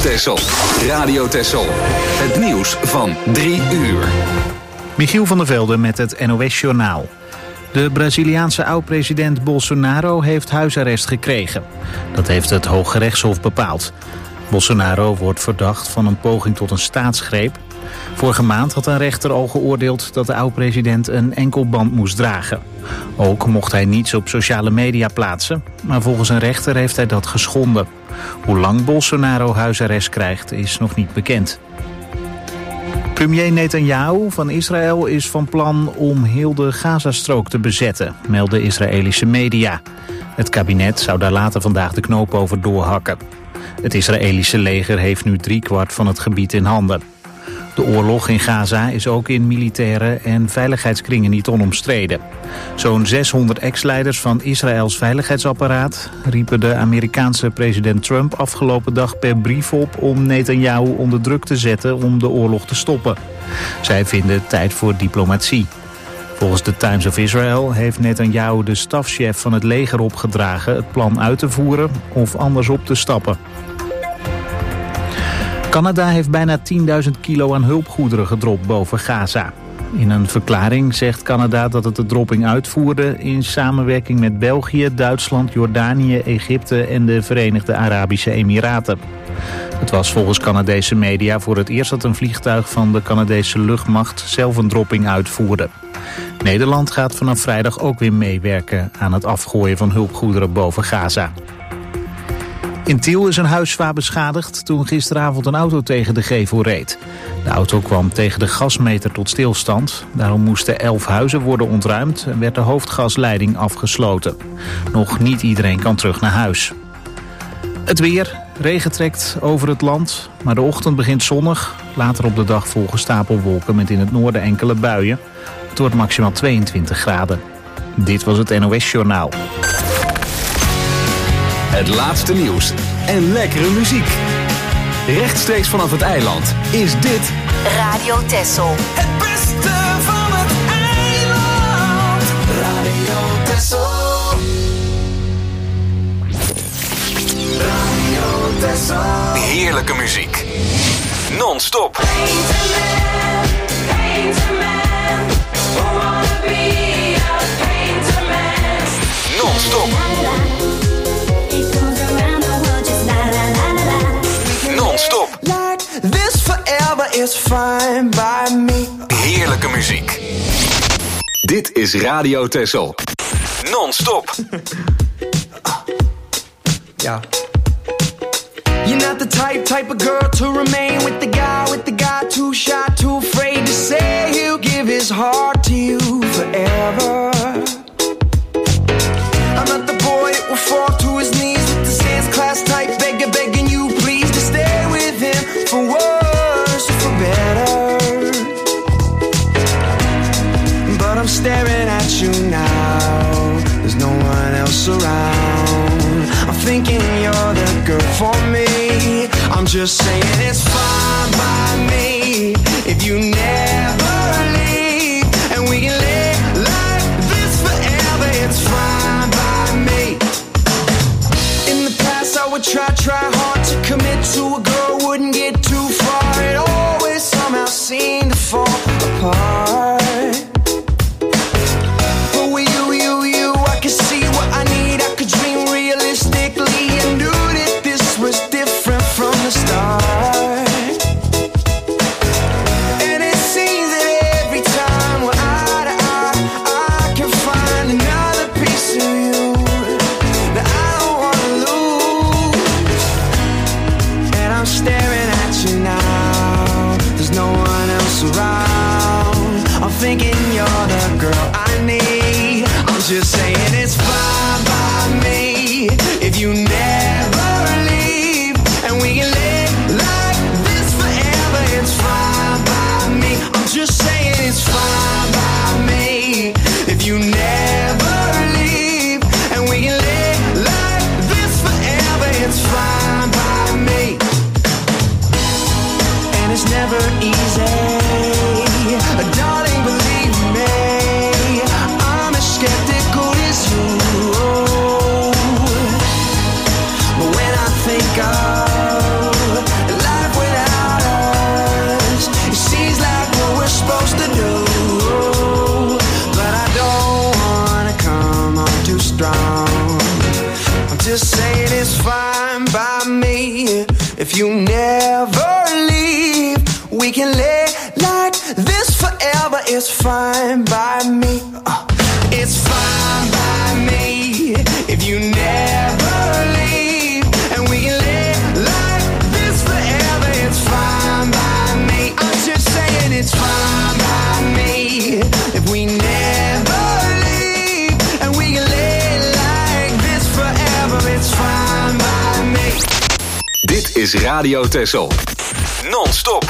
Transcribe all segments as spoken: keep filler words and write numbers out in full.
Texel. Radio Texel. Het nieuws van drie uur. Michiel van der Velde met het N O S-journaal. De Braziliaanse oud-president Bolsonaro heeft huisarrest gekregen. Dat heeft het Hooggerechtshof bepaald. Bolsonaro wordt verdacht van een poging tot een staatsgreep. Vorige maand had een rechter al geoordeeld dat de oud-president een enkelband moest dragen. Ook mocht hij niets op sociale media plaatsen, maar volgens een rechter heeft hij dat geschonden. Hoe lang Bolsonaro huisarrest krijgt is nog niet bekend. Premier Netanyahu van Israël is van plan om heel de Gazastrook te bezetten, melden Israëlische media. Het kabinet zou daar later vandaag de knoop over doorhakken. Het Israëlische leger heeft nu driekwart van het gebied in handen. De oorlog in Gaza is ook in militaire en veiligheidskringen niet onomstreden. Zo'n zeshonderd ex-leiders van Israëls veiligheidsapparaat riepen de Amerikaanse president Trump afgelopen dag per brief op om Netanyahu onder druk te zetten om de oorlog te stoppen. Zij vinden tijd voor diplomatie. Volgens de Times of Israel heeft Netanyahu de stafchef van het leger opgedragen het plan uit te voeren of anders op te stappen. Canada heeft bijna tienduizend kilo aan hulpgoederen gedropt boven Gaza. In een verklaring zegt Canada dat het de dropping uitvoerde in samenwerking met België, Duitsland, Jordanië, Egypte en de Verenigde Arabische Emiraten. Het was volgens Canadese media voor het eerst dat een vliegtuig van de Canadese luchtmacht zelf een dropping uitvoerde. Nederland gaat vanaf vrijdag ook weer meewerken aan het afgooien van hulpgoederen boven Gaza. In Tiel is een huis zwaar beschadigd toen gisteravond een auto tegen de gevel reed. De auto kwam tegen de gasmeter tot stilstand. Daarom moesten elf huizen worden ontruimd en werd de hoofdgasleiding afgesloten. Nog niet iedereen kan terug naar huis. Het weer. Regen trekt over het land, maar de ochtend begint zonnig. Later op de dag volgen stapelwolken met in het noorden enkele buien. Het wordt maximaal tweeëntwintig graden. Dit was het N O S-journaal. Het laatste nieuws en lekkere muziek. Rechtstreeks vanaf het eiland is dit Radio Texel. Het beste van het eiland. Radio Texel. Radio Texel. heerlijke muziek. Non-stop. Non-stop. Non-stop. This forever is fine by me. Heerlijke muziek. Dit is Radio Texel. Non-stop. Ja. You're not the type, type of girl to remain with the guy, with the guy too shy, too afraid to say he'll give his heart to you forever. I'm not the boy that will fall to his knees with the dance class type, begging, begging you please to stay with him for worse or for better. But I'm staring at you now, there's no one else around. I'm thinking you're the girl for me. I'm just saying it's fine by me if you never leave, and we can live like this forever. It's fine by me. In the past I would try, try hard to commit to a girl, wouldn't get too far. It always somehow seemed to fall apart. But with you, you, you, I could see what I need. I could dream realistically and knew that this was different from the start. And it seems that every time we're eye to eye, I can find another piece of you that I don't wanna lose. And I'm staring at you now, there's no one else around. I'm thinking you're the girl I need. I'm just saying it's fine by me if you never leave, and we can live like this forever. It's fine by me. I'm just saying it's fine by me if you never leave, and we can live like this forever. It's fine by me. And it's never easy, darling, believe me, I'm as skeptical as you. But when I think of you never leave. We can lay like this forever. It's fine by me. Uh, it's fine by me if you never leave. And we can lay like this forever. It's fine by me. I'm just saying it's fine by me if we never leave. And we can lay like this forever. It's fine by me. Dit is Radio Texel. Non-stop.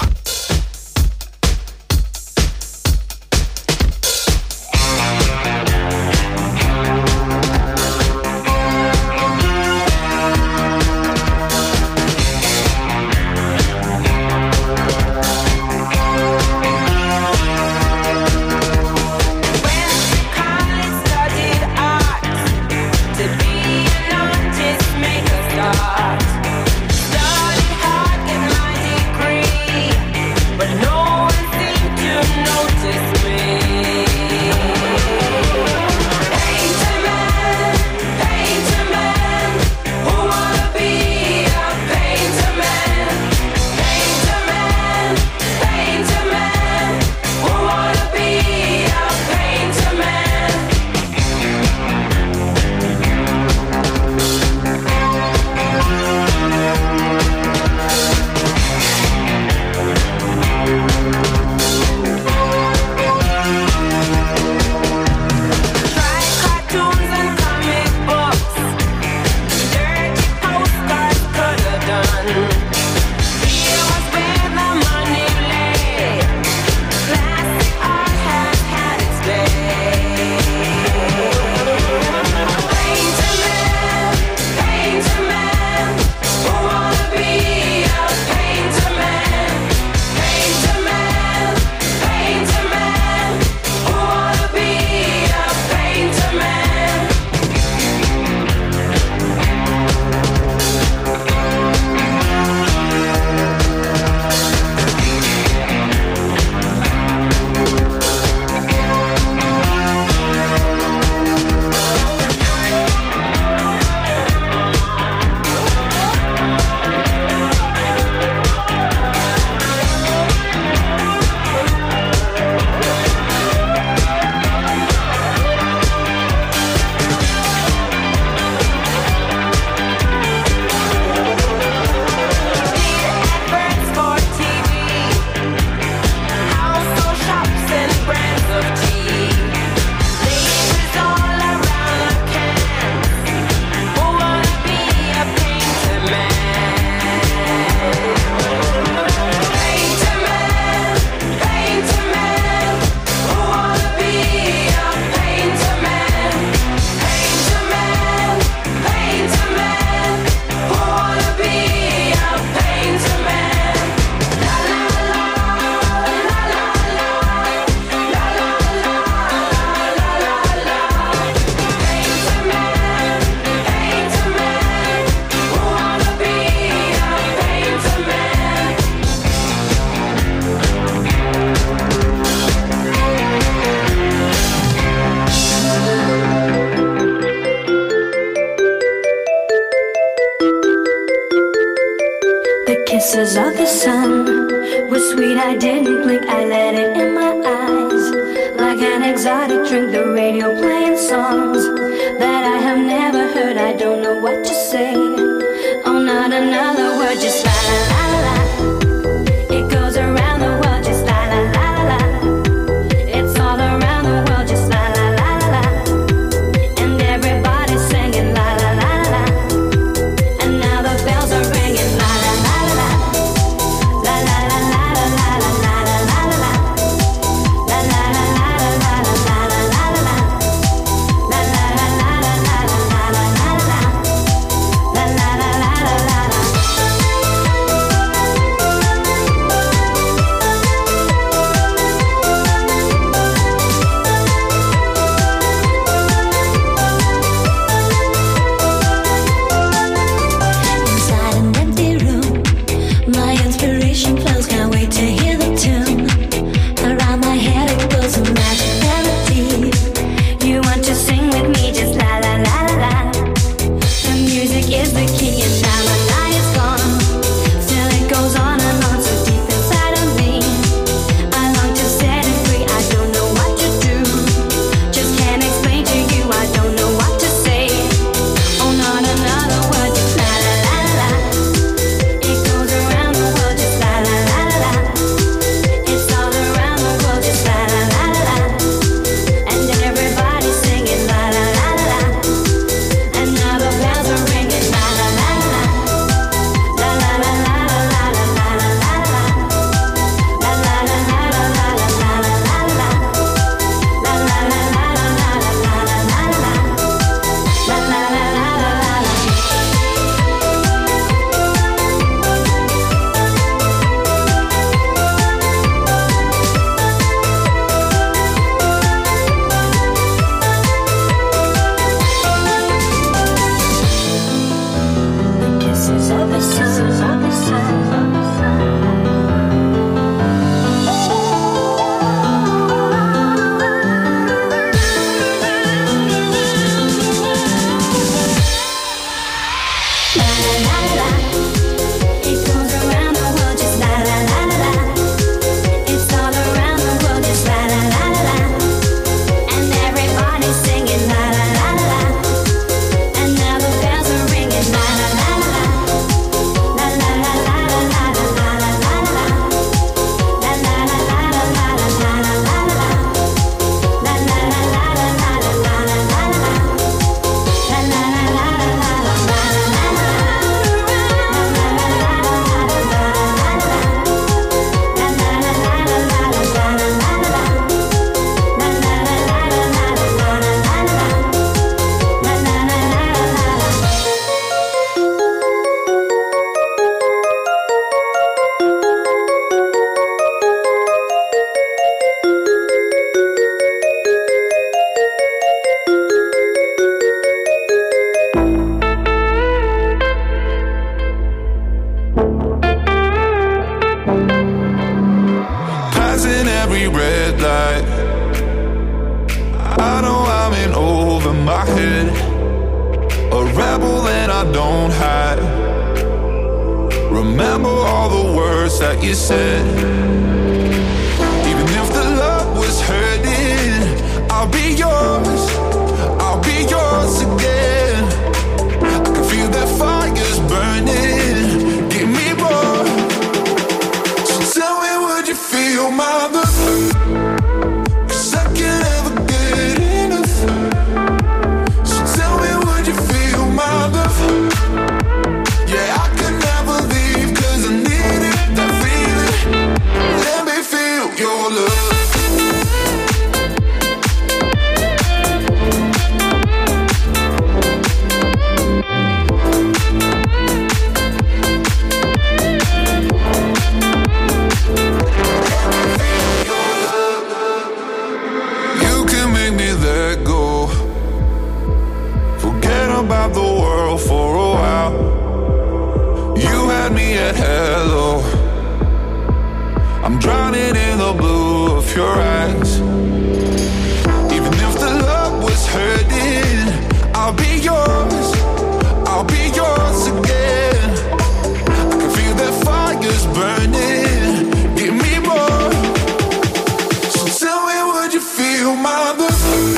kisses of the sun were sweet, I didn't blink, I let it in my eyes. Like an exotic drink, the radio playing songs that I have never heard, I don't know what to say. Oh, not another word, just la la la la la. It goes around the world, just la la la la la. It's all around the world, just la la la la la. And everybody's singing la la la la la. And now the bells are ringing la la la la la. La la la la la la la la la la la. La la la la la la la la la la. La la la head, a rebel and I don't hide. Remember all the words that you said. Even if the love was hurting, I'll be yours, I'll be yours again. I can feel that fire's burning, give me more. So tell me, would you feel my love? Cause I can't ever get enough. So tell me, would you feel my love? Yeah, I can never leave cause I need it, that feeling. Let me feel your love. About the world for a while. You had me at hello. I'm drowning in the blue of your eyes. Even if the love was hurting, I'll be yours, I'll be yours again. I can feel that fire's burning, give me more. So tell me, would you feel my love?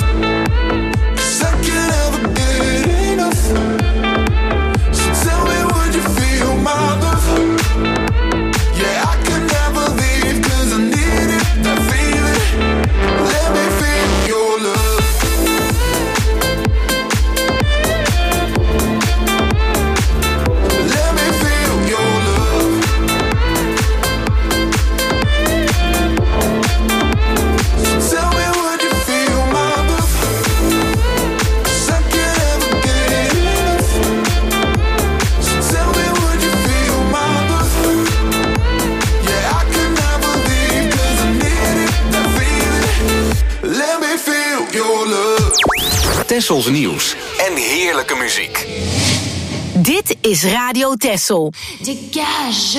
Tessels nieuws en heerlijke muziek. Dit is Radio Tessel. Dégage.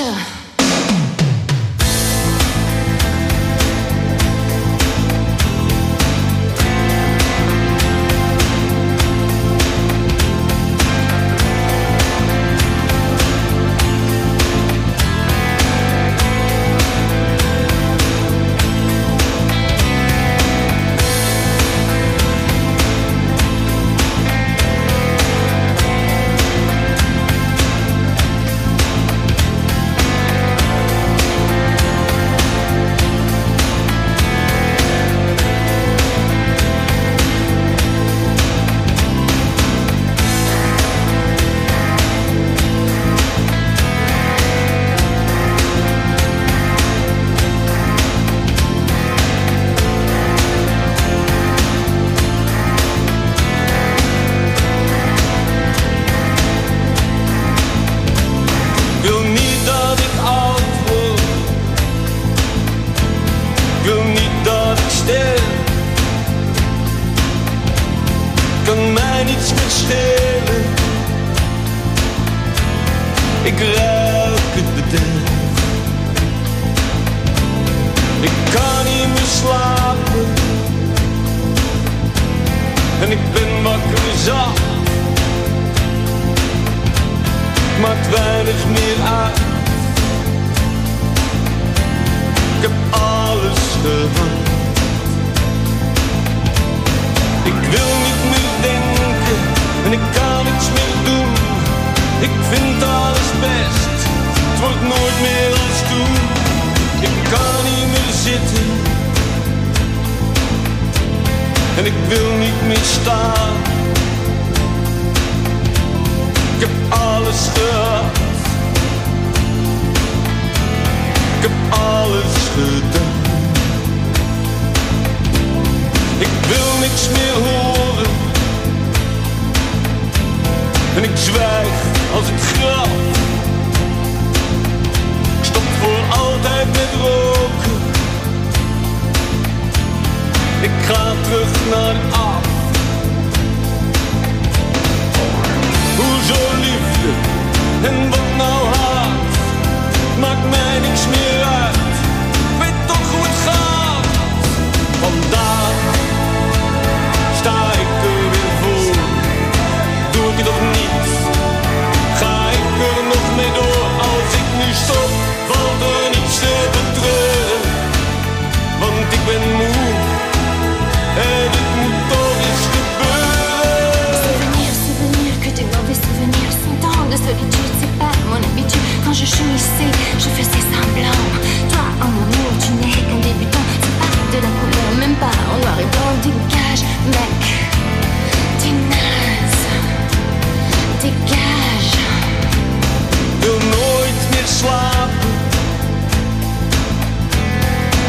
Vandaag sta ik er weer voor.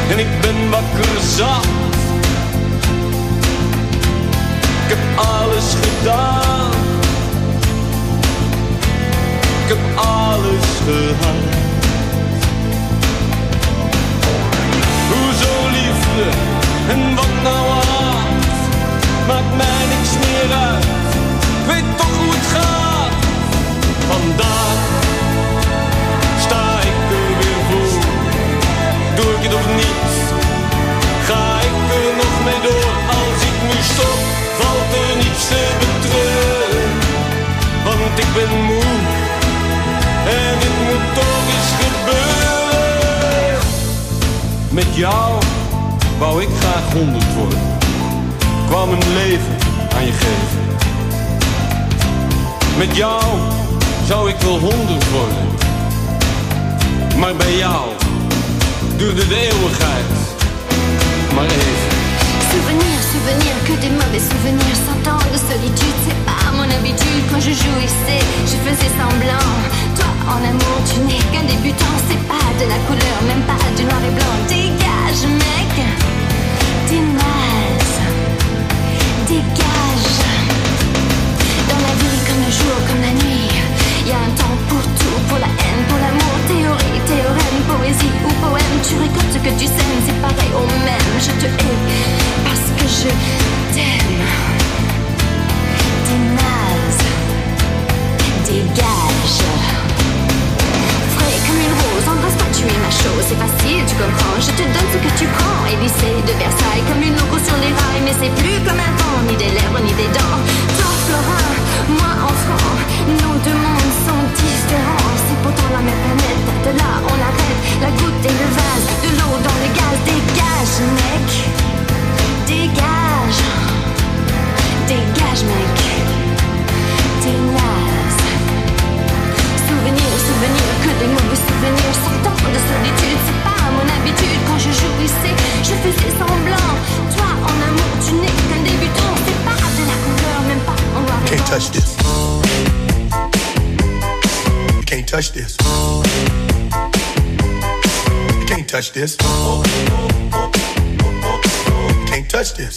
en ik ben wakker zat. Ik heb alles gedaan, ik heb alles gehad. Hoezo liefde en wat nou haat, maakt mij niks meer uit, ik weet toch hoe het gaat. Vandaag sta ik er weer voor, doe ik het of niet, ga ik er nog mee door. Als ik nu stop, valt er niets te betreuren, want ik ben moe en dit moet toch eens gebeuren. Met jou wou ik graag honderd worden, kwam een leven aan je geven. Met jou zou ik wel honderd worden, maar bij jou duurde de eeuwigheid maar even. Souvenirs, souvenirs, que des mauvais souvenirs. Cent ans de solitude, c'est pas mon habitude. Quand je jouissais, je faisais semblant. Toi, en amour, tu n'es qu'un débutant. C'est pas de la couleur, même pas du noir et blanc. Dégage, mec, t'es naze. Dégage. Dans la vie, comme le jour, comme la nuit, y a un temps pour tout, pour la haine, pour l'amour. Théorie, théorème, poésie ou poème. Tu récoltes ce que tu sèmes, c'est pareil au même. Je te hais parce que je t'aime. T'es naze. Dégage. Frais comme une rose, embrasse-toi, tu es ma chose. C'est facile, tu comprends, je te donne ce que tu prends. Élysée de Versailles, comme une loco sur les rails. Mais c'est plus comme avant, ni des lèvres, ni des dents. Toi, Florin, moi, enfant. Nos deux mondes sont différents. C'est pourtant la même planète. De là, on arrête la goutte et le vase. De l'eau dans le gaz. Dégage, mec. Dégage. Dégage, mec. T'es naze. Souvenirs, souvenirs, que des mauvais souvenirs. Cent ans de solitude, c'est pas mon habitude. Quand je jouissais, je faisais semblant. Toi, en amour, tu n'es qu'un débutant. C'est pas de la couleur, même pas en noir et blanc. Can't touch this. You can't touch this. You can't touch this. You can't touch this.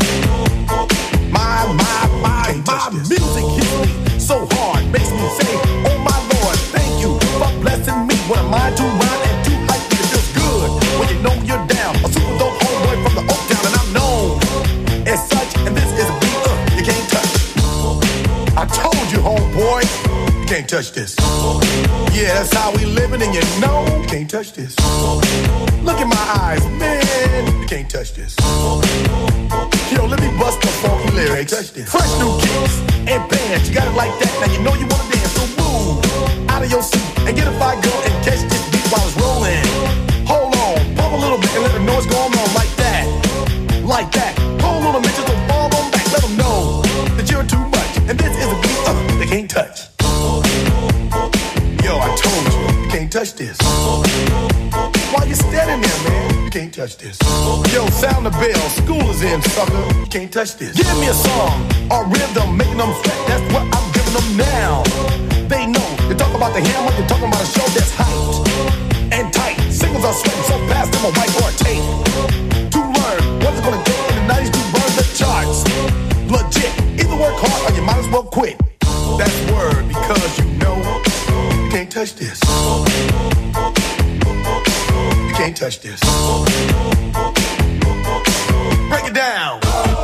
My, my, my, my music hits me so hard, makes me say, oh my Lord, thank you for blessing me. What am I to rhyme and to hype? It feels good when you know you're down. A super dope homeboy from the Oak Town, and I'm known as such. And this is a beat uh, you can't touch. I told you, homeboy, you can't touch this. Yeah, that's how we living, and you know you can't touch this. Look in my eyes, man, you can't touch this. Yo, let me bust the funky lyrics. Fresh new kicks and bands, you got it like that. Now you know you wanna dance, so move out of your seat and get a fire girl and catch this beat while it's rolling. Hold on, pump a little bit and let them know what's going on like that, like that. Hold on a minute, just fall on back, let them know that you're too much. And this is a beat uh, they can't touch. Yo, I told you, you can't touch this. Why you standing there, man? You can't touch this. Yo, sound the bell, school is in, sucker. You can't touch this. Give me a song, a rhythm, making them sweat. That's what I'm giving them now. They know, you talk about the hammer, you're talking about a show that's hyped and tight. Singles are sweating so fast, them a whiteboard tape. To learn what it's gonna take in the nineties to burn the charts. Legit, either work hard or you might as well quit. That's word, because you know you can't touch this. You can't touch this. Break it down.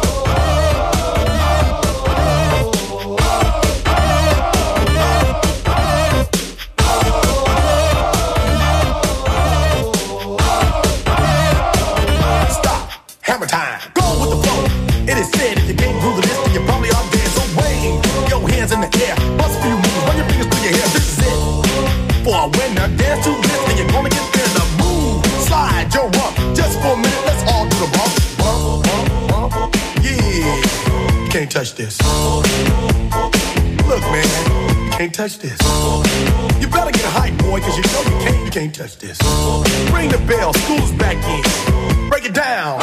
Stop. Hammer time. Go with the flow. It is said if you can't groove this, then you probably are dead. So wave your hands in the air. Bust a few moves. Run your fingers through your hair. This is it. For a winner, dance to this, and you're gonna get there. The move, slide your rump. Just for a minute, let's all do the bump. Bump, bump, bump. Yeah. You can't touch this. Look, man, you can't touch this. You better get hype, boy, cause you know you can't, you can't touch this. Ring the bell, school's back in. Break it down.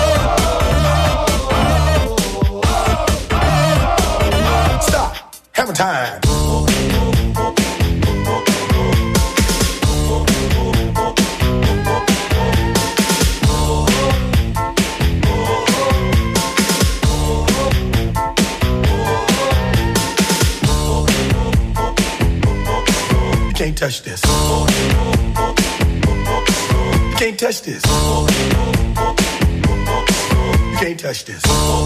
Hammer touch this. You can't touch this. You can't touch this.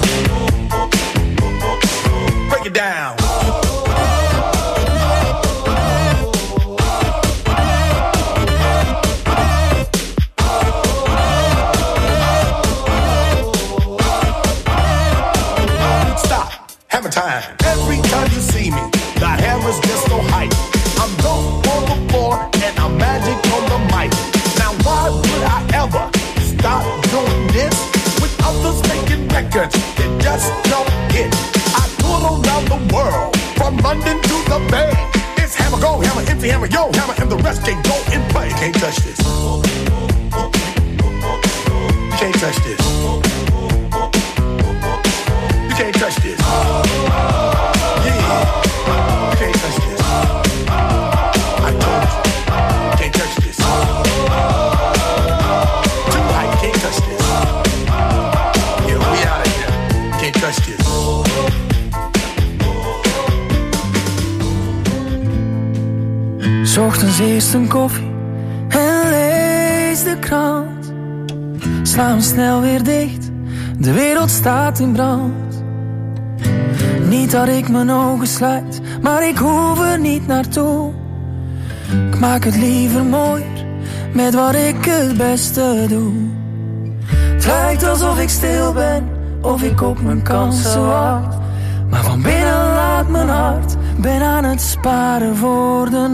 Break it down. Stop. Hammer time. Every time you see me, the hammer's just so hype. I'm dope on the floor and I'm magic on the mic. Now why would I ever stop doing this? With others making records that just don't hit. I tour around the world, from London to the Bay. It's hammer, go, hammer, empty hammer, yo, hammer, and the rest can go and play. You can't touch this. You can't touch this. You can't touch this. Yeah, you can't touch this. I told you, you can't touch this. Too high, you can't touch this. Yeah, we out of here. You can't touch this. 'S Ochtends eerst een koffie en lees de krant. Sla hem snel weer dicht, de wereld staat in brand. Niet dat ik mijn ogen sluit, maar ik hoef er niet naartoe. Ik maak het liever mooier, met wat ik het beste doe. Het lijkt alsof ik stil ben, of ik op mijn kansen wacht. Maar van binnen laat mijn hart, ben aan het sparen voor de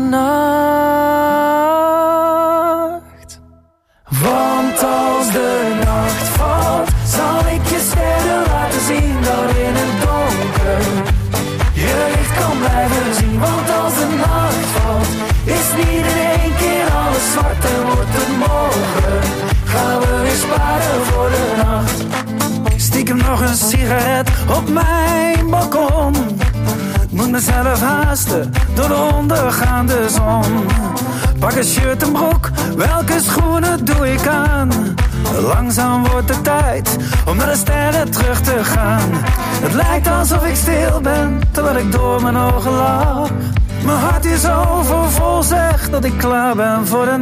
nacht. Want als de nacht valt, zal ik je sterren laten zien dat in het donker je licht kan blijven zien. Want als de nacht valt, is niet in één keer alles zwart en wordt het morgen. Gaan we weer sparen voor de nacht. Stiekem nog een sigaret op mijn balkon. Moet mezelf haasten door de ondergaande zon. Pak een shirt en broek, welke schoenen doe ik aan? Langzaam wordt het tijd om naar de sterren terug te gaan. Het lijkt alsof ik stil ben, terwijl ik door mijn ogen lach. Mijn hart is overvol, zegt dat ik klaar ben voor de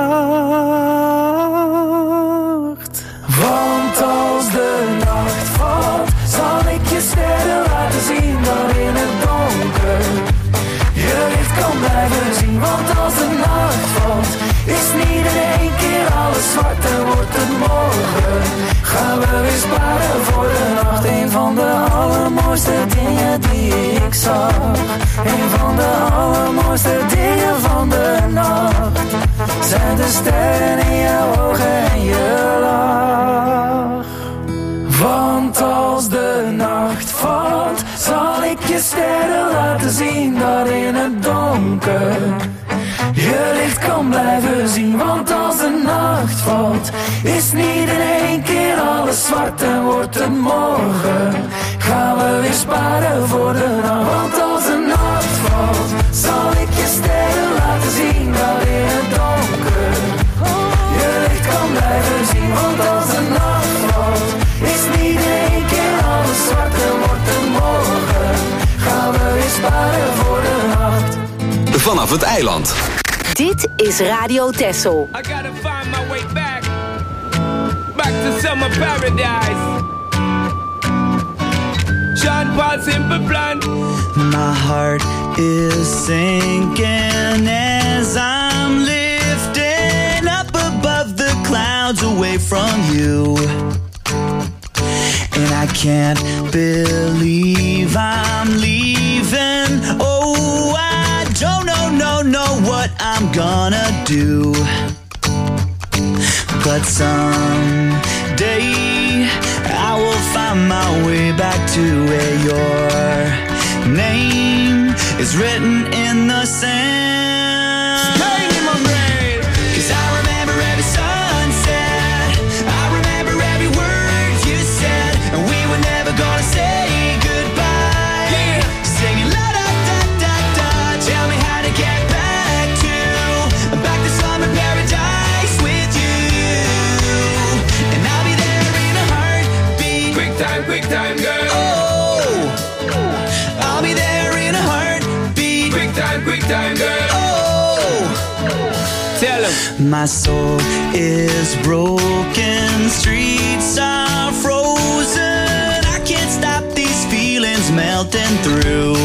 nacht. Want als de nacht valt, zal ik je sterren laten zien dat in het donker je licht kan blijven zien. Want als de nacht valt, is niet in één keer alles zwart en wordt het morgen. Gaan we weer sparen voor de nacht. Een van de allermooiste dingen die ik zag. Een van de allermooiste dingen van de nacht zijn de sterren in je ogen en je lach. Want als de nacht valt, zal ik je sterren laten zien dat in het donker je licht kan blijven zien. Want als de nacht valt, is niet in één keer alles zwart en wordt het morgen. Gaan we weer sparen voor de nacht. Want als de nacht valt, zal ik je sterren laten zien dat in het donker je licht kan blijven zien. Want als de nacht valt, is niet in één keer alles zwart en wordt het morgen. Gaan we weer sparen voor de nacht. Vanaf het eiland. Dit is Radio Texel. I gotta find my way back. Back to summer paradise. Sean Paul Simple Plan. My heart is sinking as I'm lifting up above the clouds away from you. And I can't believe I'm leaving. Oh, I don't know, no, know what I'm gonna do. But someday I will find my way back to where your name is written in the sand. Pain in my brain. 'Cause I remember every sunset, I remember every word you said, and we were never gonna say goodbye. Yeah. Singing la da da da da. Tell me how to get back to back to summer paradise with you, and I'll be there in a heartbeat. Quick time, quick time, girl. Oh, I'll be there in a heartbeat. Quick time, quick time, girl. Oh, my soul is broken, streets are frozen. I can't stop these feelings melting through.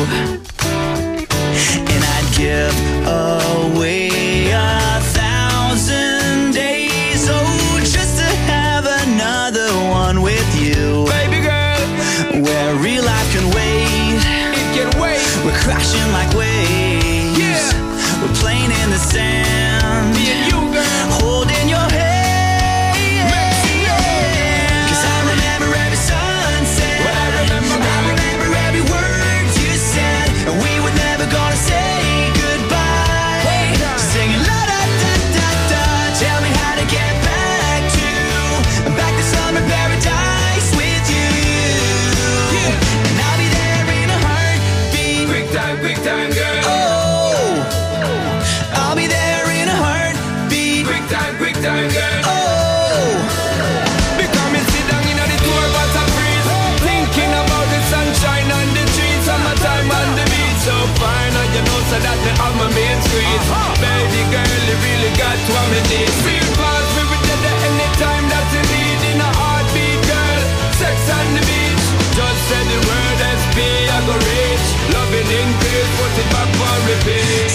And I'd give away a thousand days, oh, just to have another one with you. Baby girl, where real life can wait, it can wait. We're crashing like waves, yeah. We're playing in the sand, me and you, girl, holding your hand. Yeah. Cause I remember every sunset, well, I remember, I remember every word you said, and we were never gonna say goodbye. Singing la da da da da, tell me how to get back to, back to summer paradise with you. Yeah. And I'll be there in a heartbeat. Quick time, quick time, girl. Oh, I'll be there in a heartbeat. Quick time, quick time, girl. Oh, because me sit down in the tour bus and freeze, thinking about the sunshine on the trees, summertime on the beach. So fine, and you know so that me have my main squeeze. Baby girl, you really got what me need. Real fast, we will get there anytime that you need. In a heartbeat, girl, sex on the beach. Just say the word S P, I go reach. Loving in peace, put it back for repeat.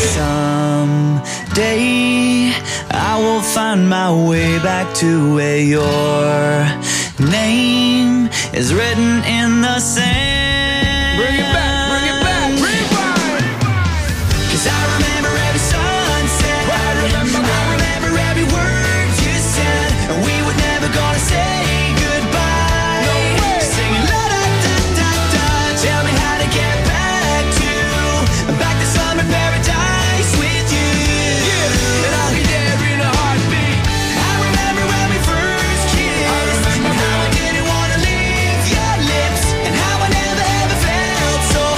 Someday I will find my way back to where your name is written in the sand. Bring it back, bring it back, rewind. Cause I remember every sunset, I remember, I remember every word you said, and we were never gonna say goodbye. No way. Singing la da da da da, tell me how to get back to, back to summer paradise with you. Yeah. And I'll be there in a heartbeat. I remember when we first kissed, I remember and how I didn't wanna leave your lips, and how I never ever felt so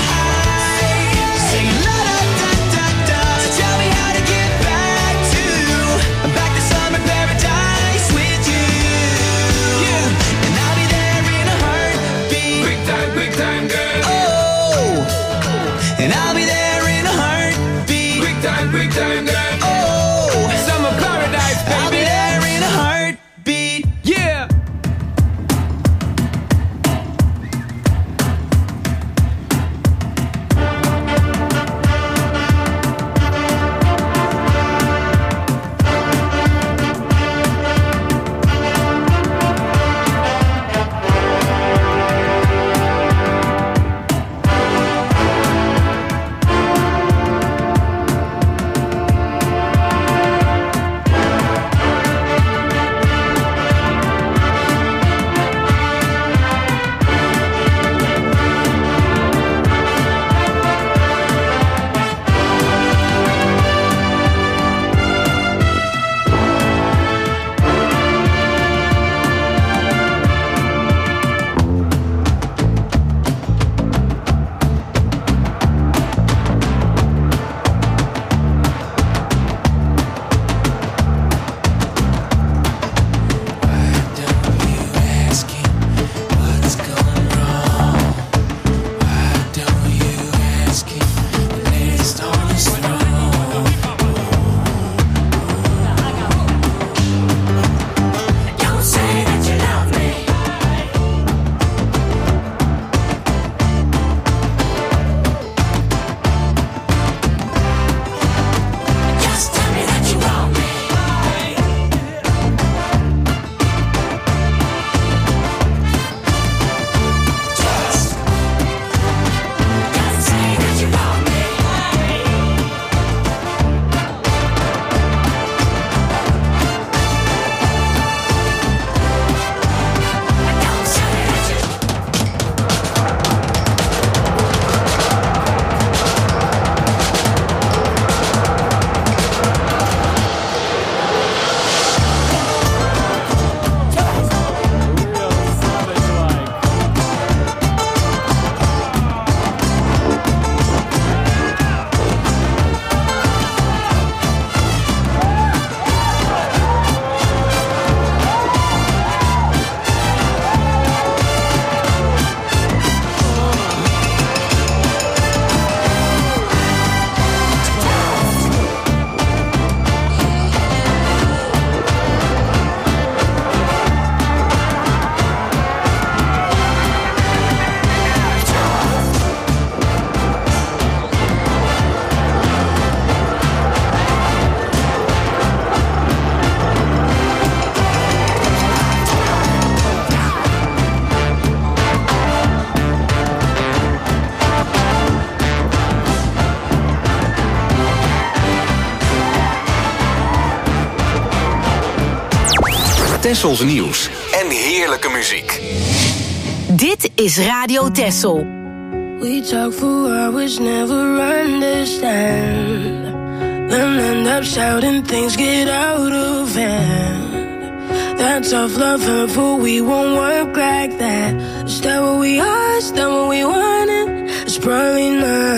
Tessels nieuws en heerlijke muziek. Dit is Radio Tessel. We talk for hours, never understand. Then end up shouting, things get out of hand. That tough love hurtful, we won't work like that. Is that what we are? Is that what we wanted? It's probably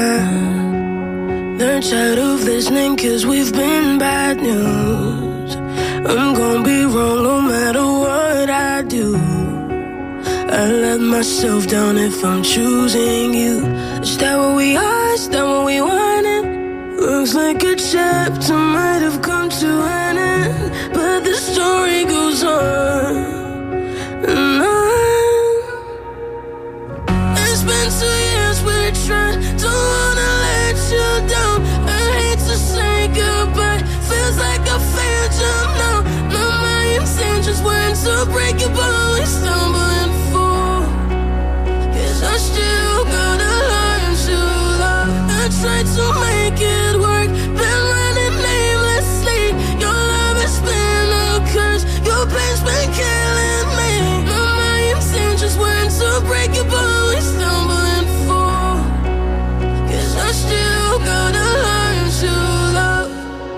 not. They're tired of listening cause we've been bad news. I'm gonna be wrong no matter what I do. I let myself down if I'm choosing you. Is that what we are? Is that what we wanted? Looks like a chapter might have come to an end, but the story goes on and on. It's been two years we're trying, don't wanna let you down. I hate to say goodbye, feels like I failed you now. No, my intentions weren't to break you, but we stumble and fall. Cause I still gotta learn to love. I tried to make it work, been running aimlessly. Your love has been a curse, your pain's been killing me. No, my intentions weren't to break you, but we stumble and fall. Cause I still gotta learn to love.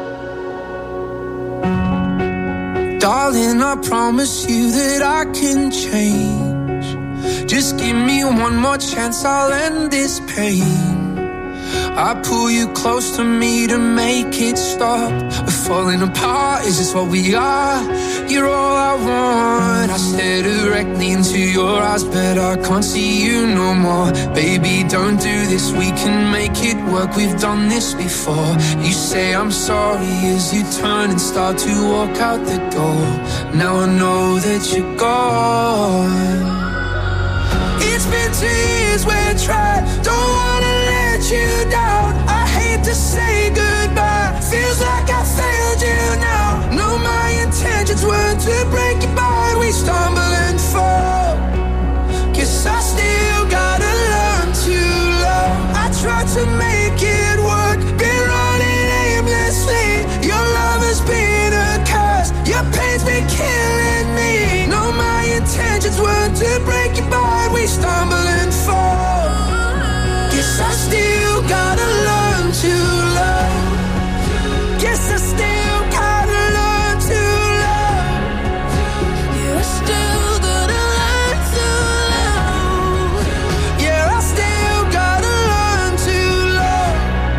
Darling, I promise you that I can change. Just give me one more chance, I'll end this pain. I pull you close to me to make it stop. We're falling apart, is this what we are? You're all I want. I stare directly into your eyes, but I can't see you no more. Baby, don't do this, we can make it work. We've done this before. You say I'm sorry as you turn and start to walk out the door. Now I know that you're gone. It's been two years we're trying, don't wanna let you down. I hate to say goodbye, feels like I failed you now. No, my intentions weren't to break your body, we stumble and fall. Guess I still gotta learn to love. I tried to make it work, been running aimlessly. Your love has been a curse, your pain's been killing me. No, my intentions weren't to break your body, we stumble and fall. Guess I still gotta learn to love. Guess I still gotta learn to love. Yeah, I still gotta learn to love. Yeah, I still gotta learn to love.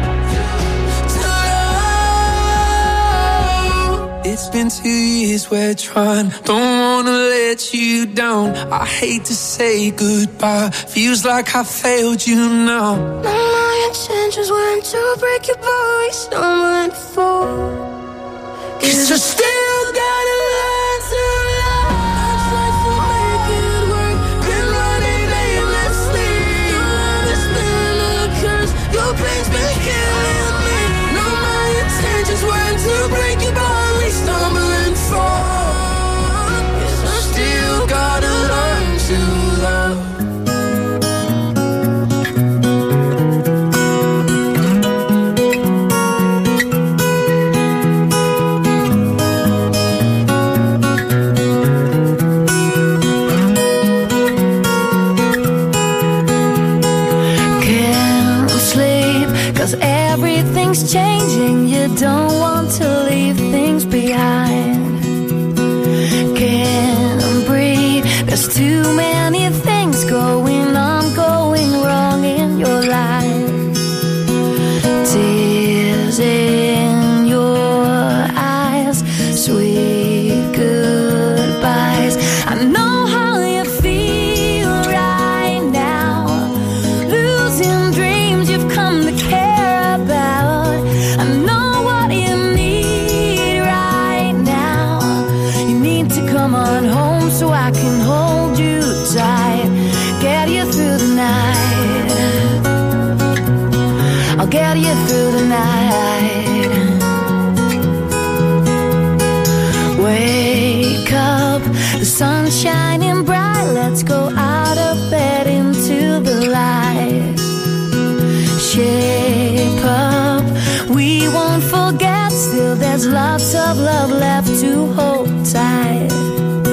To love. It's been two years we're trying, don't wanna let you down. I hate to say goodbye, feels like I failed you now. My intentions weren't to break your voice, stumble and fall. Cause I still gotta learn to love. I tried to make it work, been running aimlessly. Your love has been a curse, your pain's been killing me. No, my intentions weren't to break your body, we stumble and fall. Cause I still gotta learn to love. Cause everything's changing, you don't want to leave things behind. Can't breathe, there's too many things going on, going wrong in your life. Tears in your eyes, sweet goodbyes. I know how you feel right now, losing dreams you've come to care about. I know what you need right now. You need to come on home so I can hold you tight, get you through the night. I'll get you through the night. Wake up, the sun's shining bright. Let's go out of bed into the light. Shape up, we won't forget. Still there's lots of love left to hold tight.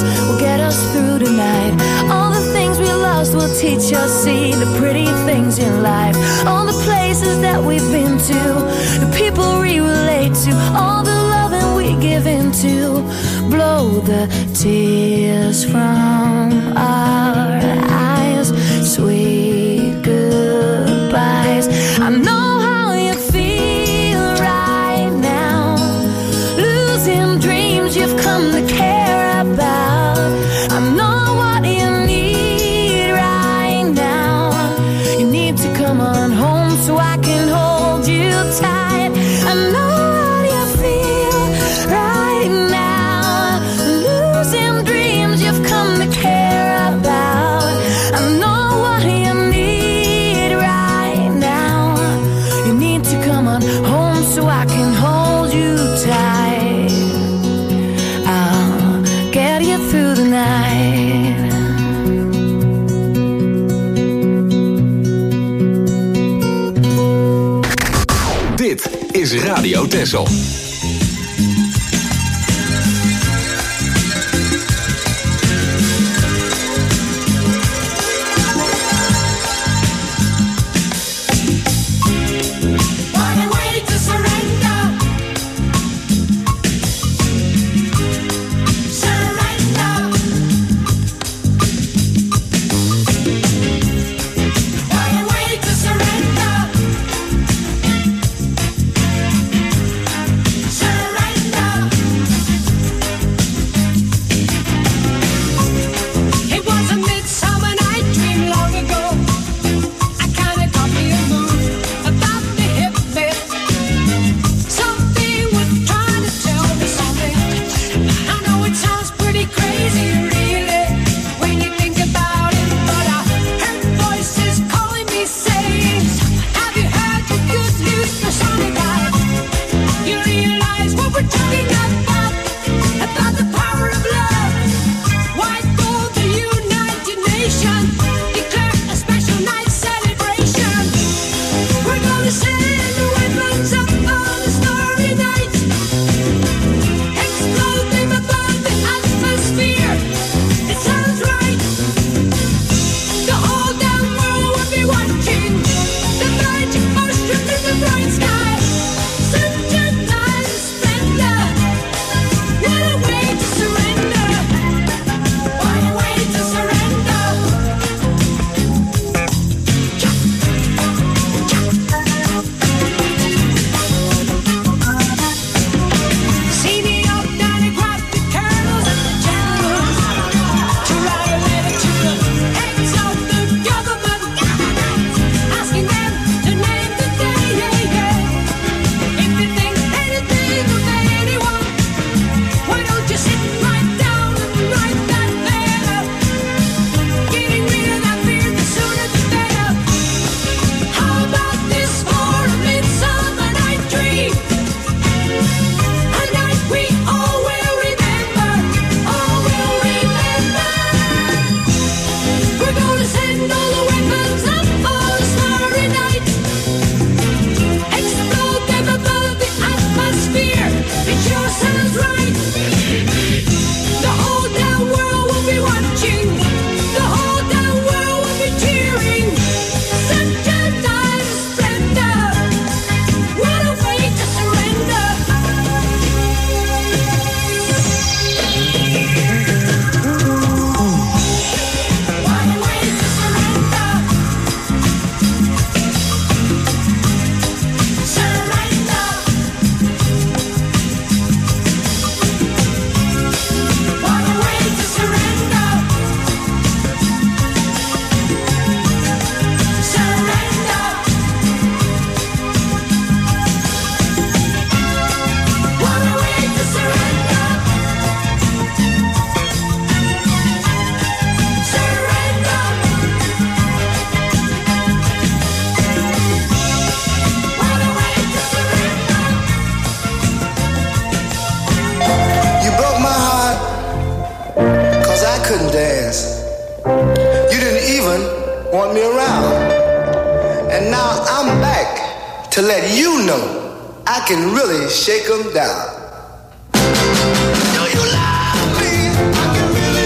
this will get us through tonight. All the things we lost will teach us, see the pretty things in life. All the places that we've been to, the people we relate to, all the loving we give into. Blow the tears from our eyes, sweet goodbyes. I know how you feel right now, losing dreams you've come to care about. I know what you need right now. You need to come on home so I can hold you tight. I know what you feel right now, losing dreams you've come to care about. I know what you need right now. You need to come on home so I can hold you tight. I'll get you through the night. Dit is Radio Texel. couldn't dance. You didn't even want me around. And now I'm back to let you know I can really shake 'em down. Do you love me? I can really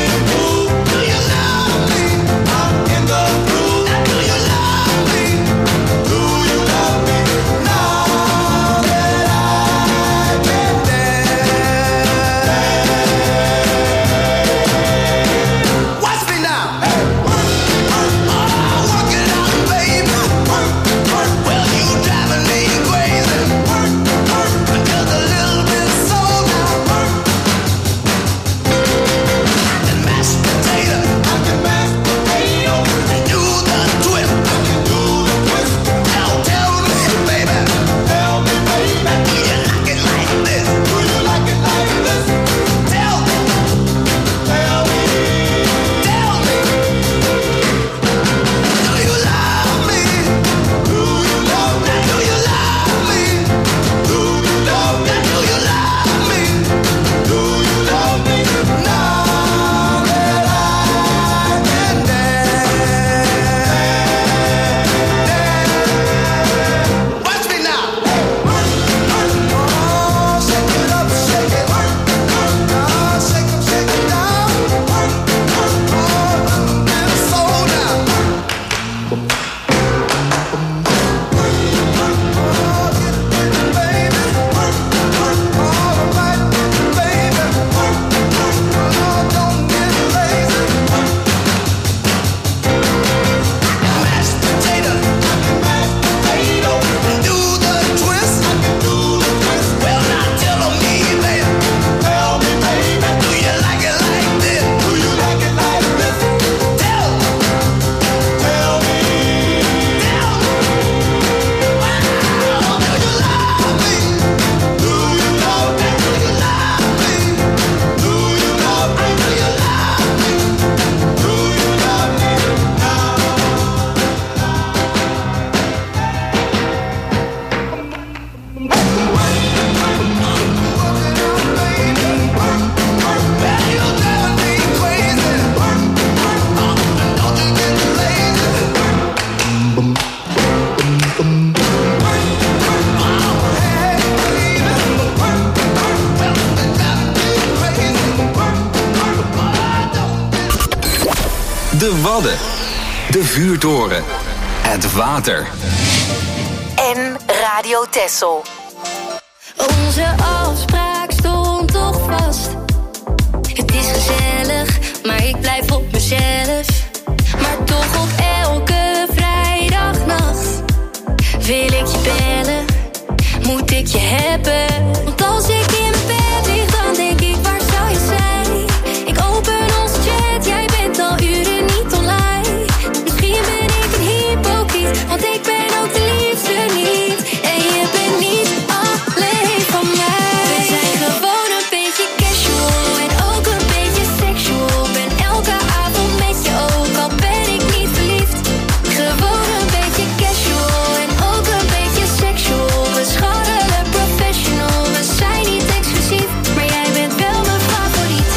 De Wadden. De vuurtoren. Het water. En Radio Texel. Onze afspraak stond toch vast. Het is gezellig, maar ik blijf op mezelf. Maar toch op elke vrijdagnacht wil ik je bellen, moet ik je hebben. Want als ik in mijn bed lig, dan denk ik, waar zou je zijn? Ik open onze chat, jij bent al uren niet online. Misschien ben ik een hypocriet, want ik ben ook de liefste niet. En je bent niet alleen van mij. We zijn gewoon een beetje casual en ook een beetje sexual. Ben elke avond met je, ook al ben ik niet verliefd. Gewoon een beetje casual en ook een beetje sexual. We scharrelen professional, we zijn niet exclusief, maar jij bent wel mijn favoriet.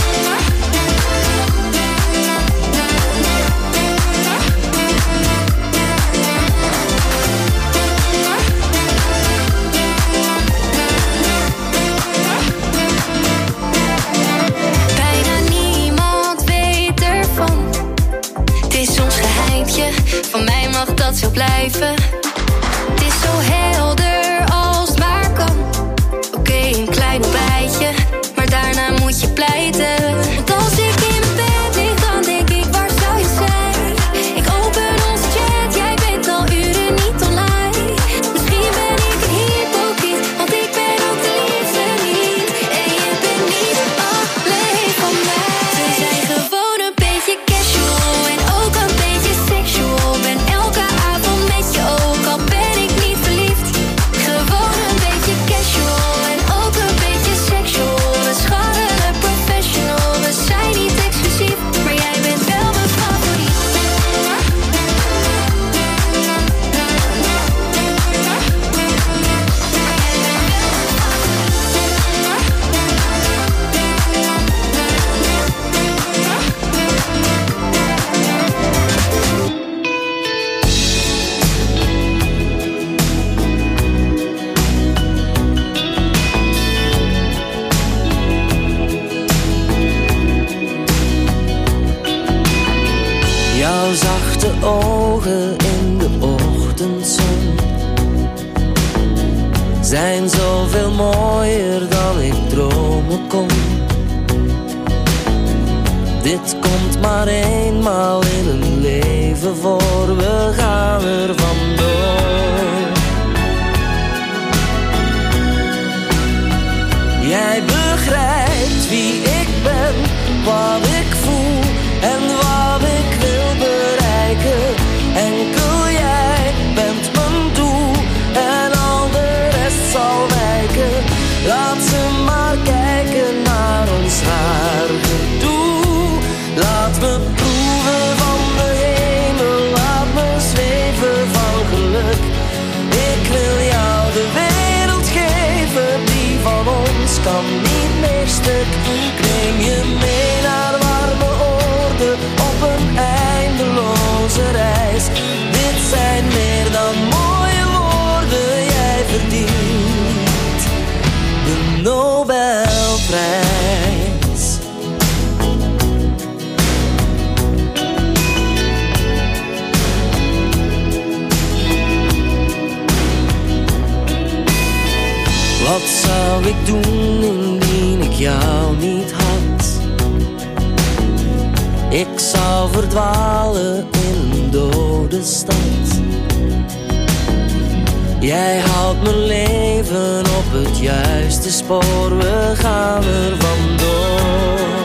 Bijna niemand weet ervan. Het is ons geheimtje, van mij mag dat zo blijven. Het is zo helder als het maar kan. Oké, een klein ontbijtje, maar daarna moet je pleiten. Want als ik in mijn bed lig, dan denk ik, waar zou je zijn? Ik open onze chat, jij bent al uren niet online. Misschien ben ik een hypocriet, want ik ben ook de liefste niet. En je bent niet alleen van mij. We zijn gewoon een beetje casual en ook een beetje sexual. Ben elke avond met je, ook al ben ik niet verliefd. Gewoon een beetje casual en ook een beetje sexual. We scharrelen professional, we zijn niet exclusief, maar jij bent wel mijn favoriet. Jouw zachte ogen in de ochtendzon zijn zoveel mooier dan ik dromen kon. Dit komt maar eenmaal in een leven voor, we gaan er vandoor. Jij begrijpt wie ik ben, wat ik voel en wat ik wil bereiken. Enkel jij bent mijn doel en al de rest zal wijken. Laat ze maar kijken naar ons haar gedoe. Laat me proeven van de hemel, laat me zweven van geluk. Ik wil jou de wereld geven, die van ons kan niet meer stuk. Ik neem je mee naar warme oorden op een eindeloze reis. Dit zijn meer dan mooie woorden, jij verdient de Nobelprijs. Wat zou ik doen indien ik jou niet had? Ik zou verdwalen in een dode stad. Jij houdt mijn leven op het juiste spoor, we gaan er vandoor.